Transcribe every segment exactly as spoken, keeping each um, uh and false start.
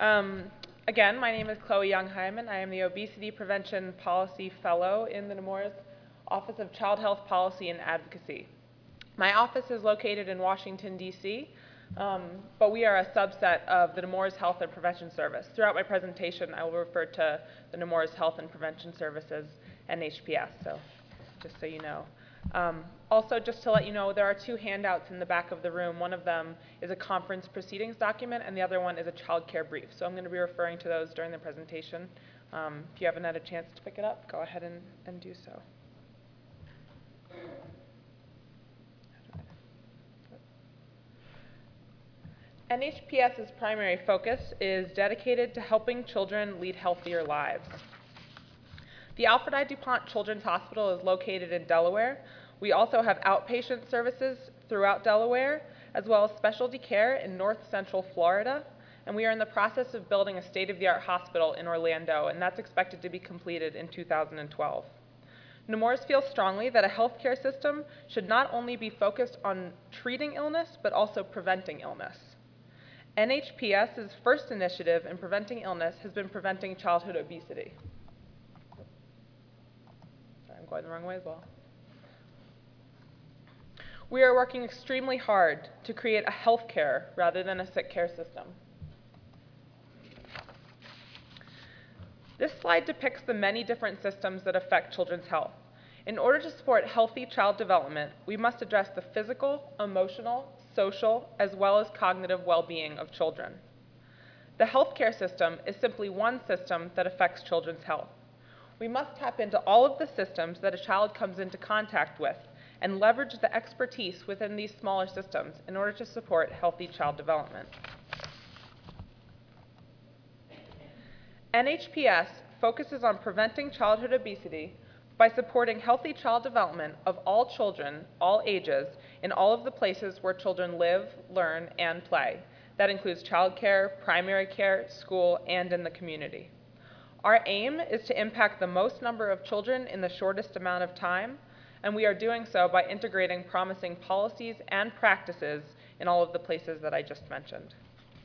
Um, again, my name is Chloe Young-Hyman. I am the Obesity Prevention Policy Fellow in the Nemours Office of Child Health Policy and Advocacy. My office is located in Washington, D C, um, but we are a subset of the Nemours Health and Prevention Service. Throughout my presentation, I will refer to the Nemours Health and Prevention Service as N H P S, so just so you know. Um, also, just to let you know, there are two handouts in the back of the room. One of them is a conference proceedings document, and the other one is a child care brief. So I'm going to be referring to those during the presentation. Um, if you haven't had a chance to pick it up, go ahead and, and do so. NHPS's primary focus is dedicated to helping children lead healthier lives. The Alfred I. DuPont Children's Hospital is located in Delaware. We also have outpatient services throughout Delaware, as well as specialty care in north central Florida. And we are in the process of building a state-of-the-art hospital in Orlando, and that's expected to be completed in two thousand twelve. Nemours feels strongly that a healthcare system should not only be focused on treating illness, but also preventing illness. NHPS's first initiative in preventing illness has been preventing childhood obesity. I'm going the wrong way as well. We are working extremely hard to create a health care rather than a sick care system. This slide depicts the many different systems that affect children's health. In order to support healthy child development, we must address the physical, emotional, social, as well as cognitive well-being of children. The healthcare system is simply one system that affects children's health. We must tap into all of the systems that a child comes into contact with and leverage the expertise within these smaller systems in order to support healthy child development. N H P S focuses on preventing childhood obesity by supporting healthy child development of all children, all ages, in all of the places where children live, learn, and play. That includes childcare, primary care, school, and in the community. Our aim is to impact the most number of children in the shortest amount of time, and we are doing so by integrating promising policies and practices in all of the places that I just mentioned.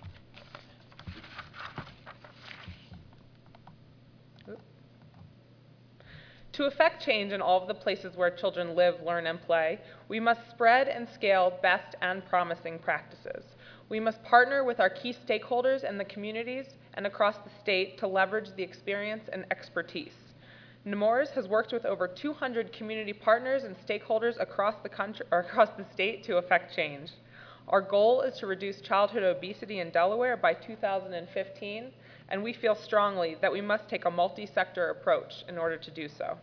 To effect change in all of the places where children live, learn, and play, we must spread and scale best and promising practices. We must partner with our key stakeholders in the communities and across the state to leverage the experience and expertise. Nemours has worked with over two hundred community partners and stakeholders across the country, or across the state to effect change. Our goal is to reduce childhood obesity in Delaware by two thousand fifteen, and we feel strongly that we must take a multi-sector approach in order to do so.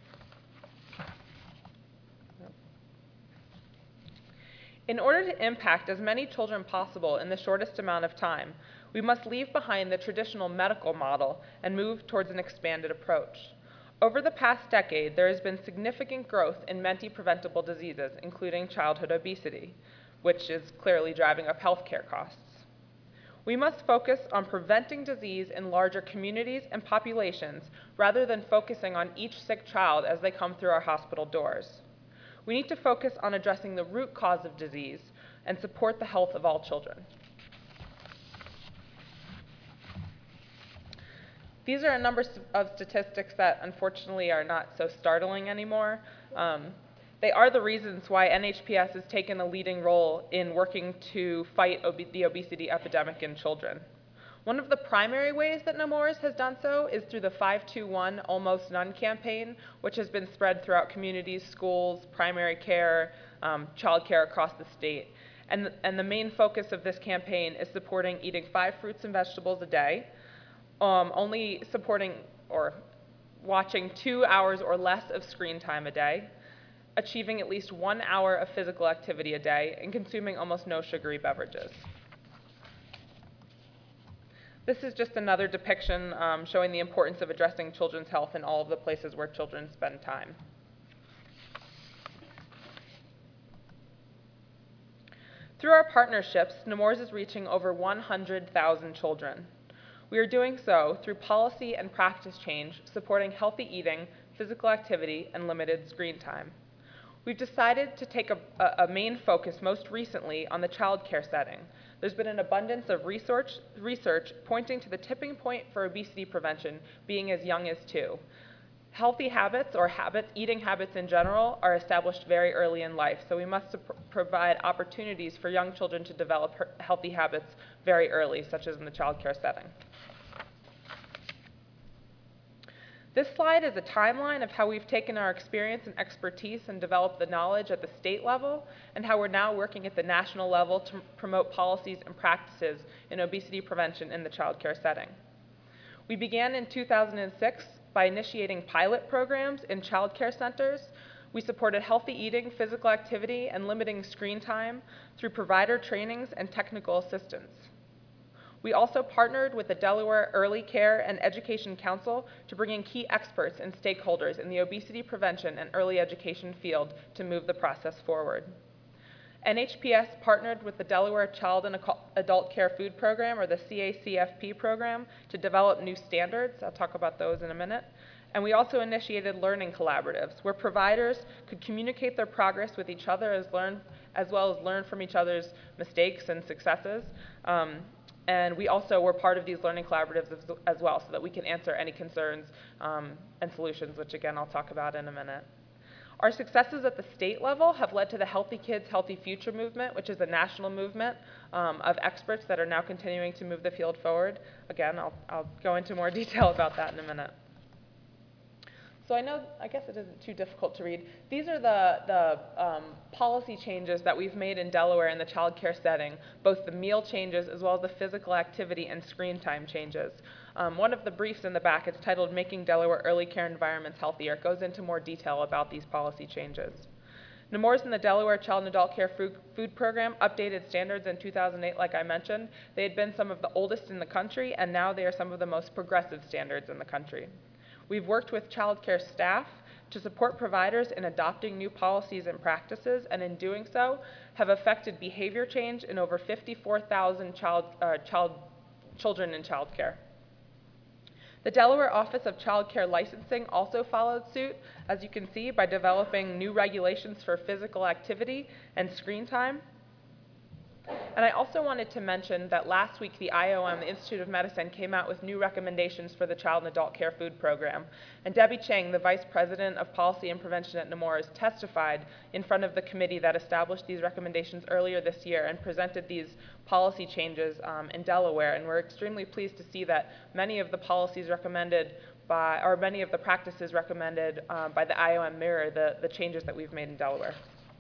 In order to impact as many children possible in the shortest amount of time, we must leave behind the traditional medical model and move towards an expanded approach. Over the past decade, there has been significant growth in many-preventable diseases, including childhood obesity, which is clearly driving up healthcare costs. We must focus on preventing disease in larger communities and populations rather than focusing on each sick child as they come through our hospital doors. We need to focus on addressing the root cause of disease and support the health of all children. These are a number of statistics that unfortunately are not so startling anymore. Um, They are the reasons why N H P S has taken a leading role in working to fight ob the obesity epidemic in children. One of the primary ways that Nemours has done so is through the five two one Almost None campaign, which has been spread throughout communities, schools, primary care, um, child care across the state. And the, and the main focus of this campaign is supporting eating five fruits and vegetables a day, um, only supporting or watching two hours or less of screen time a day, achieving at least one hour of physical activity a day, and consuming almost no sugary beverages. This is just another depiction um, showing the importance of addressing children's health in all of the places where children spend time. Through our partnerships, Nemours is reaching over one hundred thousand children. We are doing so through policy and practice change, supporting healthy eating, physical activity, and limited screen time. We've decided to take a, a main focus most recently on the child care setting, There's been an abundance of research, research pointing to the tipping point for obesity prevention being as young as two. Healthy habits, or habits, eating habits in general, are established very early in life, so we must pr provide opportunities for young children to develop healthy habits very early, such as in the child care setting. This slide is a timeline of how we've taken our experience and expertise and developed the knowledge at the state level, and how we're now working at the national level to promote policies and practices in obesity prevention in the child care setting. We began in two thousand six by initiating pilot programs in child care centers. We supported healthy eating, physical activity, and limiting screen time through provider trainings and technical assistance. We also partnered with the Delaware Early Care and Education Council to bring in key experts and stakeholders in the obesity prevention and early education field to move the process forward. N H P S partnered with the Delaware Child and Adult Care Food Program, or the C A C F P program, to develop new standards. I'll talk about those in a minute. And we also initiated learning collaboratives, where providers could communicate their progress with each other as, learn, as well as learn from each other's mistakes and successes. Um, and we also were part of these learning collaboratives as, as well, so that we can answer any concerns um, and solutions, which again I'll talk about in a minute. Our successes at the state level have led to the Healthy Kids, Healthy Future movement, which is a national movement um, of experts that are now continuing to move the field forward. Again, I'll, I'll go into more detail about that in a minute. So I know, I guess it isn't too difficult to read. These are the, the um, policy changes that we've made in Delaware in the child care setting, both the meal changes as well as the physical activity and screen time changes. Um, one of the briefs in the back, it's titled Making Delaware Early Care Environments Healthier. It goes into more detail about these policy changes. Nemours and the Delaware Child and Adult Care Food, Food Program updated standards in two thousand eight, like I mentioned. They had been some of the oldest in the country, and now they are some of the most progressive standards in the country. We've worked with child care staff to support providers in adopting new policies and practices, and in doing so, have affected behavior change in over fifty-four thousand child, uh, child, children in child care. The Delaware Office of Child Care Licensing also followed suit, as you can see, by developing new regulations for physical activity and screen time. And I also wanted to mention that last week the I O M, the Institute of Medicine, came out with new recommendations for the Child and Adult Care Food Program. And Debbie Chang, the Vice President of Policy and Prevention at Nemours, testified in front of the committee that established these recommendations earlier this year and presented these policy changes um, in Delaware. And we're extremely pleased to see that many of the policies recommended by, or many of the practices recommended uh, by the I O M mirror the, the changes that we've made in Delaware.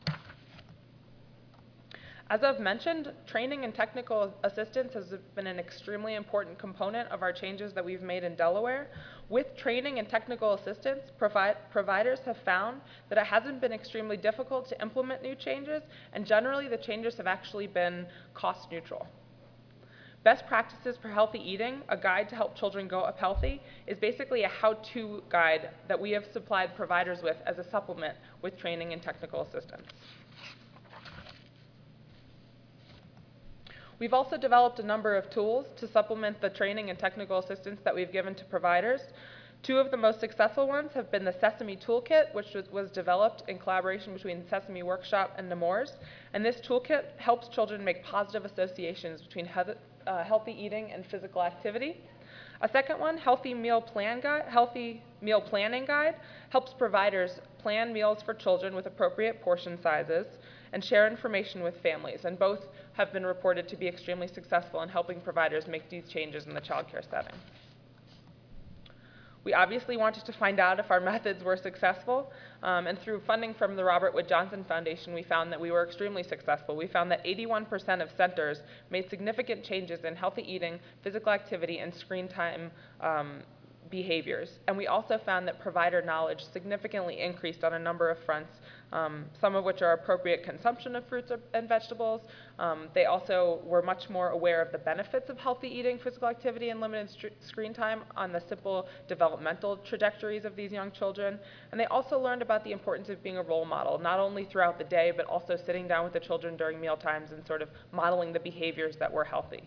As I've mentioned, training and technical assistance has been an extremely important component of our changes that we've made in Delaware. With training and technical assistance, provi providers have found that it hasn't been extremely difficult to implement new changes, and generally the changes have actually been cost neutral. Best Practices for Healthy Eating, a guide to help children grow up healthy, is basically a how-to guide that we have supplied providers with as a supplement with training and technical assistance. We've also developed a number of tools to supplement the training and technical assistance that we've given to providers. Two of the most successful ones have been the Sesame Toolkit, which was developed in collaboration between Sesame Workshop and Nemours. And this toolkit helps children make positive associations between he uh, healthy eating and physical activity. A second one, Healthy Meal Plan Guide, Healthy Meal Planning Guide, helps providers plan meals for children with appropriate portion sizes and share information with families. And both have been reported to be extremely successful in helping providers make these changes in the child care setting. We obviously wanted to find out if our methods were successful, um, and through funding from the Robert Wood Johnson Foundation, we found that we were extremely successful. We found that eighty-one percent of centers made significant changes in healthy eating, physical activity, and screen time um, behaviors. And we also found that provider knowledge significantly increased on a number of fronts, um, some of which are appropriate consumption of fruits and vegetables. Um, they also were much more aware of the benefits of healthy eating, physical activity, and limited screen time on the simple developmental trajectories of these young children. And they also learned about the importance of being a role model, not only throughout the day, but also sitting down with the children during meal times and sort of modeling the behaviors that were healthy.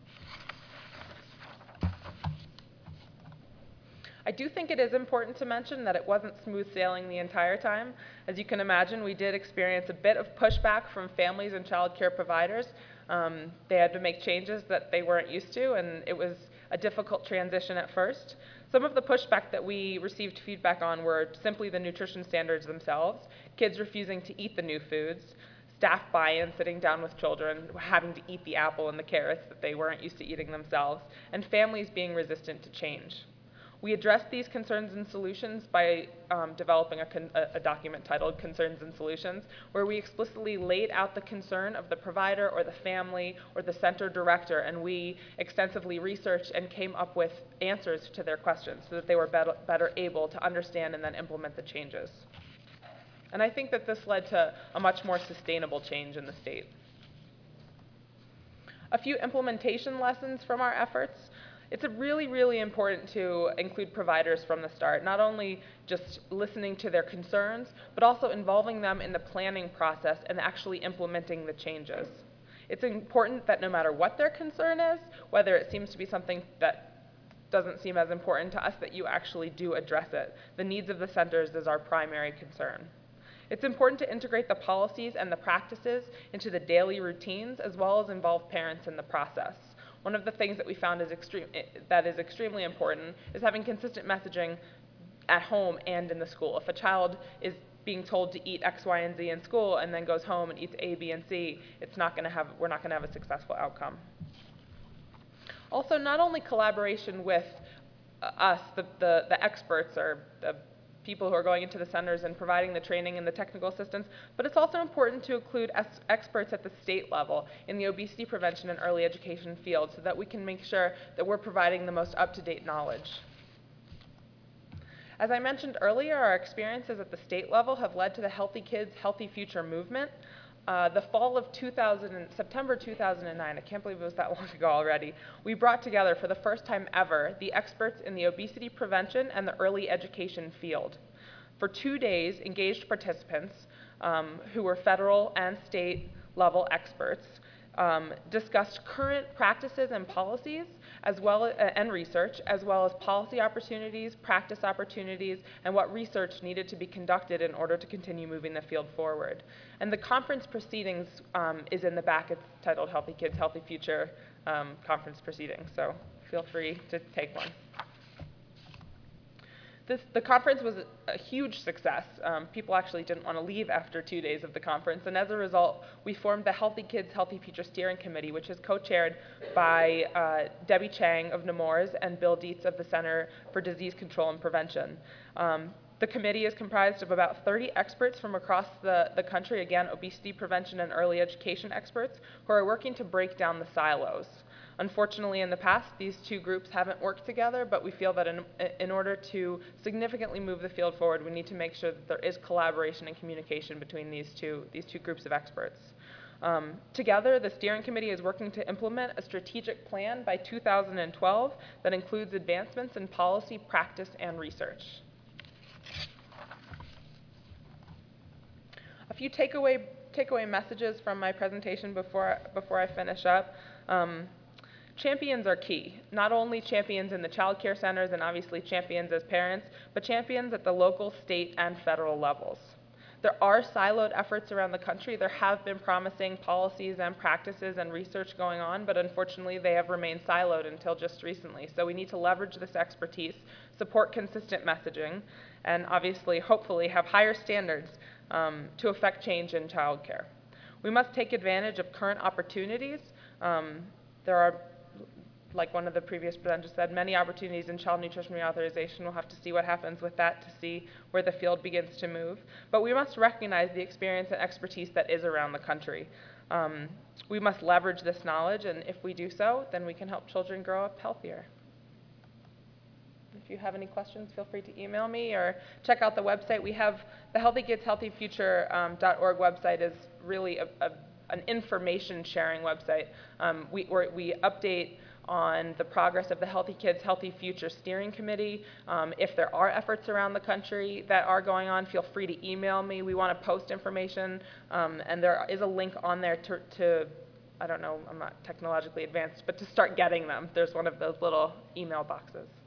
I do think it is important to mention that it wasn't smooth sailing the entire time. As you can imagine, we did experience a bit of pushback from families and child care providers. Um, they had to make changes that they weren't used to, and it was a difficult transition at first. Some of the pushback that we received feedback on were simply the nutrition standards themselves, kids refusing to eat the new foods, staff buy-in, sitting down with children, having to eat the apple and the carrots that they weren't used to eating themselves, and families being resistant to change. We addressed these concerns and solutions by um, developing a, con a document titled Concerns and Solutions, where we explicitly laid out the concern of the provider or the family or the center director, and we extensively researched and came up with answers to their questions so that they were better, better able to understand and then implement the changes. And I think that this led to a much more sustainable change in the state. A few implementation lessons from our efforts. It's really, really important to include providers from the start, not only just listening to their concerns, but also involving them in the planning process and actually implementing the changes. It's important that no matter what their concern is, whether it seems to be something that doesn't seem as important to us, that you actually do address it. The needs of the centers is our primary concern. It's important to integrate the policies and the practices into the daily routines, as well as involve parents in the process. One of the things that we found is extreme, that is extremely important is having consistent messaging at home and in the school. If a child is being told to eat X, Y, and Z in school and then goes home and eats A, B, and C, it's not gonna have, we're not going to have a successful outcome. Also, not only collaboration with uh, us, the, the, the experts or the people who are going into the centers and providing the training and the technical assistance, but it's also important to include experts at the state level in the obesity prevention and early education field so that we can make sure that we're providing the most up-to-date knowledge. As I mentioned earlier, our experiences at the state level have led to the Healthy Kids, Healthy Future movement. Uh, the fall of two thousand, September two thousand nine, I can't believe it was that long ago already, we brought together for the first time ever the experts in the obesity prevention and the early education field. For two days, engaged participants, um, who were federal and state level experts, um, discussed current practices and policies as well as, uh, and research, as well as policy opportunities, practice opportunities, and what research needed to be conducted in order to continue moving the field forward. And the conference proceedings um, is in the back. It's titled Healthy Kids, Healthy Future um, Conference Proceedings, so feel free to take one. This, the conference was a huge success. Um, people actually didn't want to leave after two days of the conference, and as a result, we formed the Healthy Kids, Healthy Future Steering Committee, which is co-chaired by uh, Debbie Chang of Nemours and Bill Dietz of the Center for Disease Control and Prevention. Um, the committee is comprised of about thirty experts from across the, the country, again, obesity prevention and early education experts, who are working to break down the silos. Unfortunately, in the past, these two groups haven't worked together, but we feel that in, in order to significantly move the field forward, we need to make sure that there is collaboration and communication between these two, these two groups of experts. Um, together, the steering committee is working to implement a strategic plan by two thousand twelve that includes advancements in policy, practice, and research. A few takeaway, takeaway messages from my presentation before, before I finish up. Um, Champions are key, not only champions in the child care centers and obviously champions as parents, but champions at the local, state, and federal levels. There are siloed efforts around the country. There have been promising policies and practices and research going on, but unfortunately they have remained siloed until just recently. So we need to leverage this expertise, support consistent messaging, and obviously, hopefully, have higher standards um, to affect change in child care. We must take advantage of current opportunities. Um, there are, like one of the previous presenters said, many opportunities in child nutrition reauthorization. We'll have to see what happens with that to see where the field begins to move. But we must recognize the experience and expertise that is around the country. Um, we must leverage this knowledge, and if we do so, then we can help children grow up healthier. If you have any questions, feel free to email me or check out the website. We have the Healthy Kids, Healthy Future dot org website is really a, a, an information sharing website. Um, we, we update on the progress of the Healthy Kids, Healthy Future Steering Committee. Um, if there are efforts around the country that are going on, feel free to email me. We want to post information, um, and there is a link on there to, to, I don't know, I'm not technologically advanced, but to start getting them. There's one of those little email boxes.